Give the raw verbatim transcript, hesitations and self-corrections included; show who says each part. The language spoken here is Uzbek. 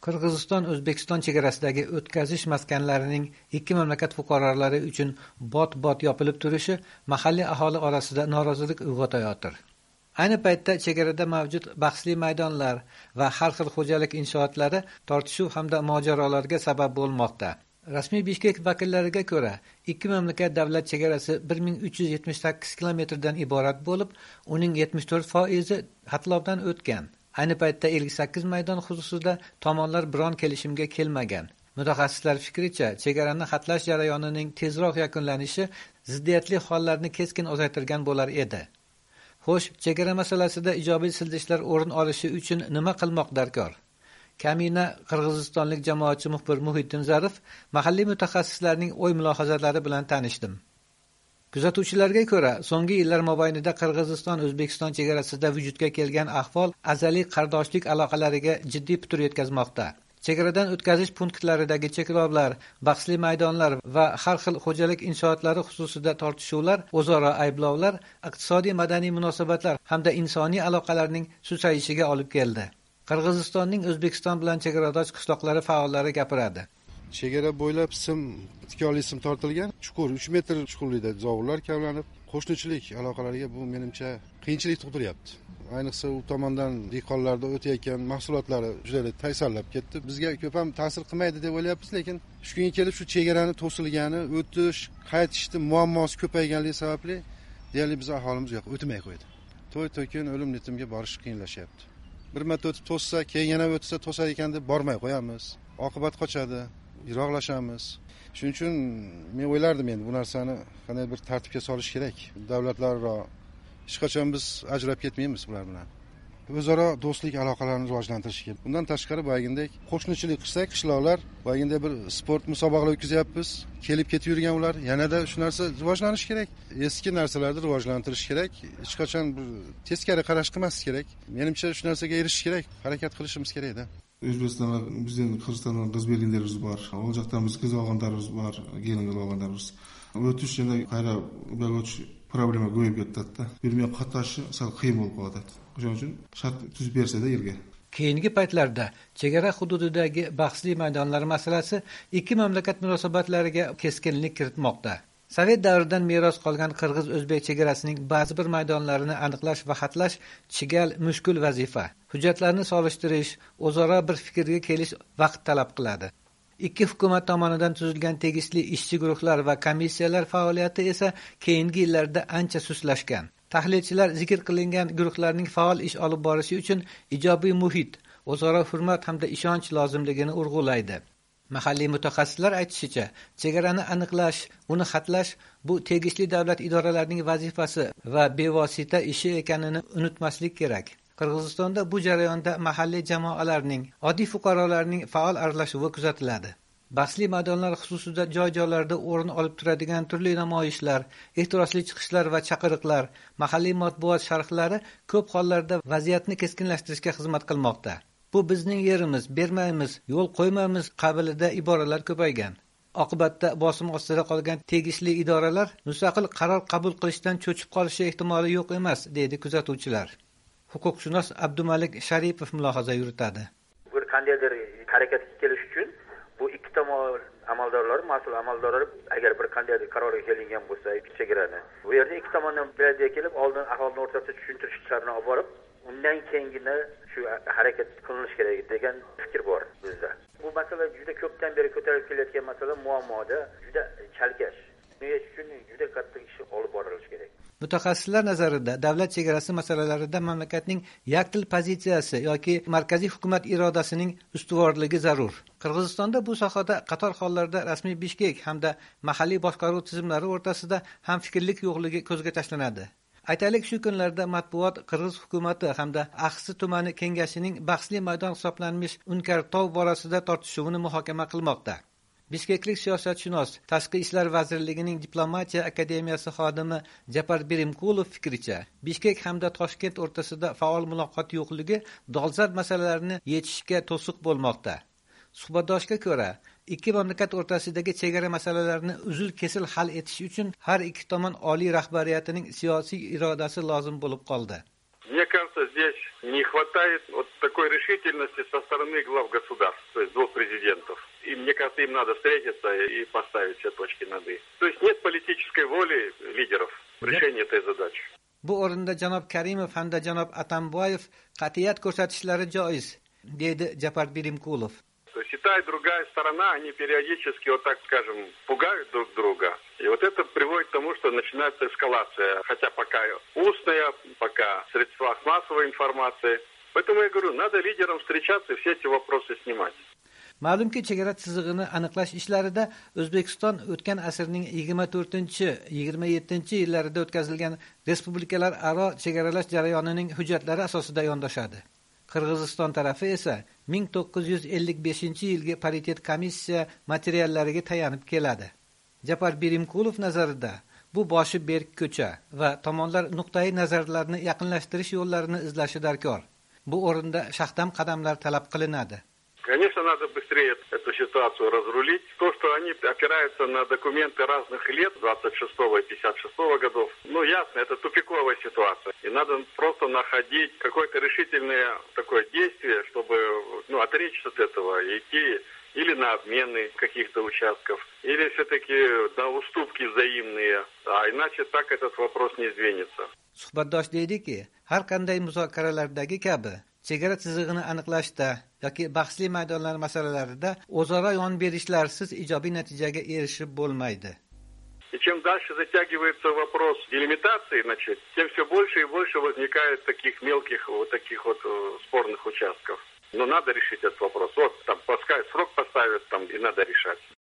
Speaker 1: Qirg'iziston-O'zbekiston chegarasidagi o'tkazish maskanlarining ikki mamlakat fuqarolari uchun bot-bot yopilib turishi mahalliy aholi orasida norozilik uyg'otayotir. Ayni paytda chegarada mavjud bahsli maydonlar va har xil xo'jalik inshootlari tortishuv hamda mojarolarga sabab bo'lmoqda. Rasmiy Bishkek vakillariga ko'ra, ikki mamlakat davlat chegarasi bir ming uch yuz yetmish sakkiz kilometrdan iborat bo'lib, uning yetmish to'rt foizi xatlovdan o'tgan. Ayni paytda ellik sakkiz maydon xususida tomonlar biron kelishimga kelmagan. Mutaxassislar fikricha, chegarani xatlash jarayonining tezroq yakunlanishi ziddiyatli hollarni keskin ozaytirgan bo'lar edi. Xo'sh, chegara masalasida ijobiy siljishlar o'rin olishi uchun nima qilmoq darkor? Kamina qirg'izistonlik jamoatchi muxbir Muhiddin Zarif mahalliy mutaxassislarning o'y-mulohazalari bilan tanishdim. Kuzatuvchilarga ko'ra, so'nggi yillar mobaynida Qirg'iziston-O'zbekiston chegarasida vujudga kelgan ahvol azaliy qardoshlik aloqalariga jiddiy putur yetkazmoqda. Chegaradan o'tkazish punktlaridagi cheklovlar, bahsli maydonlar va har xil xo'jalik inshootlari xususida tortishuvlar, o'zaro ayblovlar, iqtisodiy madaniy munosabatlar hamda insoniy aloqalarning susayishiga olib keldi. Qirg'izistonning O'zbekiston bilan chegaradosh qishloqlari faollari gapiradi.
Speaker 2: Chegara bo'ylab sim, tikonli sim tortilgan, chuqur uch metr chuqurlikda zovurlar kavlanib, qo'shnichilik aloqalariga bu menimcha qiyinchilik tug'diryapti. Ayniqsa u tomondan dehqonlarda o'tayotgan mahsulotlari juda taysallab ketdi. Bizga ko'p ham ta'sir qilmaydi deb o'ylayapmiz, lekin shu kunga kelib shu chegarani to'silgani, o'tish, qaytishni muammosi ko'payganligi sababli deyarli biz aholimiz yo'q, o'tmay qo'ydi. To'y-to'kin o'lim-netimga borish qiyinlashyapti. Bir marta o'tib to'ssa, keyin yana o'tsa to'sar ekan deb bormay qo'yamiz. Oqibat qochadi, yiroqlashamiz. Shuning uchun men o'ylardim endi bu narsani qanday bir tartibga solish kerak. Davlatlararo hech qachon biz ajrab ketmaymiz bular bilan. O'zaro do'stlik aloqalarini rivojlantirish kerak. Bundan tashqari bo'ygindek qo'shnichilik qilsak, qishloqlar bo'yginda bir sport musobaqalar o'tkazyapmiz. Kelib ketib yurgan ular, yanada shu narsa rivojlanishi kerak. Eski narsalarni rivojlantirish kerak. Hech qachon bir teskari qarash qilmaslik kerak. Menimcha shu narsaga erishish kerak, harakat qilishimiz kerak-da.
Speaker 3: O'zbekistonda bizning Qirg'izistondan qiz berganlarimiz bor. O yoqdan biz qiz olganlarimiz bor, kelin olganlarimiz. O'tish yana qayra bo'lg'ich problema ko'payib ketdi-da. Bilmay qatnashish sal qiyin bo'lib qoladi. O'shaning uchun shart tuzib bersa-da yerga.
Speaker 1: Keyingi paytlarda chegara hududidagi bahsli maydonlar masalasi ikki mamlakat munosabatlariga keskinlik kiritmoqda. Sovet davridan meros qolgan qirg'iz-o'zbek chegarasining ba'zi bir maydonlarini aniqlash va xatlash chigal, mushkul vazifa. Hujjatlarni solishtirish, o'zaro bir fikrga kelish vaqt talab qiladi. Ikki hukumat tomonidan tuzilgan tegishli ishchi guruhlar va komissiyalar faoliyati esa keyingi yillarda ancha sustlashgan. Tahlilchilar zikr qilingan guruhlarning faol ish olib borishi uchun ijobiy muhit, o'zaro hurmat hamda ishonch lozimligini urg'ulaydi. Mahalliy mutaxassislar aytishicha, chegarani aniqlash, uni xatlash bu tegishli davlat idoralarining vazifasi va bevosita ishi ekanini unutmaslik kerak. Qirg'izistonda bu jarayonda mahalliy jamoalarning, oddiy fuqarolarning faol aralashuvi kuzatiladi. Bahsli maydonlar xususida joy-joylarda o'rin olib turadigan turli namoyishlar, ehtirosli chiqishlar va chaqiriqlar, mahalliy matbuot sharhlari ko'p hollarda vaziyatni keskinlashtirishga xizmat qilmoqda. Bu bizning yerimiz, bermaymiz, yo'l qo'ymaymiz qabilida iboralar ko'paygan. Oqibatda bosim ostida qolgan tegishli idoralar mustaqil qaror qabul qilishdan cho'chib qolishi ehtimoli yo'q emas, deydi kuzatuvchilar. Huquqshunos Abdumalik Sharipov mulohaza yuritadi.
Speaker 4: Bir qandaydir harakatga kelish uchun bu ikki tomon amaldorlar, mas'ul amaldorlar agar bir qandaydir qarorga kelingan bo'lsa, chegarani bu yerda ikki tomondan birga kelib, oldin aholini o'rtasida tushuntirish ishlarini olib borib, undan keyingina shu harakat qilinishi kerak degan fikr bor bizda. Bu masala juda ko'pdan beri ko'tarilib kelayotgan masala, muammoda juda chalkash. Buning uchun juda katta ish olib borilishi kerak.
Speaker 1: Mutaxassislar nazarida davlat chegarasi masalalarida mamlakatning yakdil pozitsiyasi yoki markaziy hukumat irodasining ustuvorligi zarur. Qirg'izistonda bu sohada qator hollarda rasmiy Bishkek hamda mahalliy boshqaruv tizimlari o'rtasida hamfikrlik yo'qligi ko'zga tashlanadi. Aytaylik, shu kunlarda matbuot Qirg'iz hukumati hamda Axsi tumani kengashining bahsli maydon hisoblanmish Unkartov borasida tortishuvini muhokama qilmoqda. Bishkeklik siyosatshunos, Tashqi ishlar vazirligining diplomatiya akademiyasi xodimi Japar Birimkulov fikricha, Bishkek hamda Toshkent o'rtasida faol muloqot yo'qligi dolzarb masalalarni yechishga to'siq bo'lmoqda. Suhbatdoshga ko'ra, ikki mamlakat o'rtasidagi chegara masalalarini uzil-kesil hal etish uchun har ikki tomon oliy rahbariyatining siyosiy irodasi lozim bo'lib qoldi.
Speaker 5: Мне кажется, здесь Не хватает вот такой решительности со стороны глав государств, то есть двух президентов. И мне кажется, им надо встретиться и поставить все точки над «и». То есть нет политической воли лидеров в решении этой задачи.
Speaker 1: Bu o'rinda janob Karimov hamda janob Atamboyev qat'iyat ko'rsatishlari joiz, deydi Japar Birimkulov.
Speaker 5: То есть и та, и другая сторона, они периодически, вот так скажем, пугают друг друга. И вот это приводит к тому, что начинается эскалация. Хотя пока устная, пока в средствах массовой информации. Поэтому я говорю, надо лидерам встречаться и все эти вопросы снимать.
Speaker 1: Ma'lumki chegara chizig'ini aniqlash ishlarida O'zbekiston o'tgan asrning yigirma to'rtinchi yigirma yettinchi yillarida o'tkazilgan respublikalar aro chegaralash jarayonining hujjatlari asosida yondashadi. Qirg'iziston tarafi esa ming to'qqiz yuz ellik beshinchi yilgi paritet komissiya materiallariga tayanib keladi. Japar Birimkulov nazarida bu boshi berk ko'cha va tomonlar nuqtai nazarlarni yaqinlashtirish yo'llarini izlashi darkor. Bu o'rinda shaxdam qadamlar talab qilinadi.
Speaker 5: Конечно, надо быстрее эту ситуацию разрулить. То, что они опираются на документы разных лет, двадцать шестого и пятьдесят шестого годов, ну, ясно, это тупиковая ситуация. И надо просто находить какое-то решительное такое действие, чтобы, ну, отречься от этого и идти или на обмены каких-то участков, или все-таки на уступки взаимные. А иначе так этот вопрос не сдвинется.
Speaker 1: Suhbatdosh deydiki, har qanday muzokaralardagi kabi chegara chizig'ini aniqlashda yoki bahsli maydonlar masalalarida o'zaro yon berishlarsiz ijobiy natijaga erishib bo'lmaydi.
Speaker 5: И чем дальше затягивается вопрос делимитации, значит, тем все больше и больше возникает таких мелких вот таких вот спорных участков. Но надо решить этот вопрос. Вот там пускай срок поставят там и надо решать.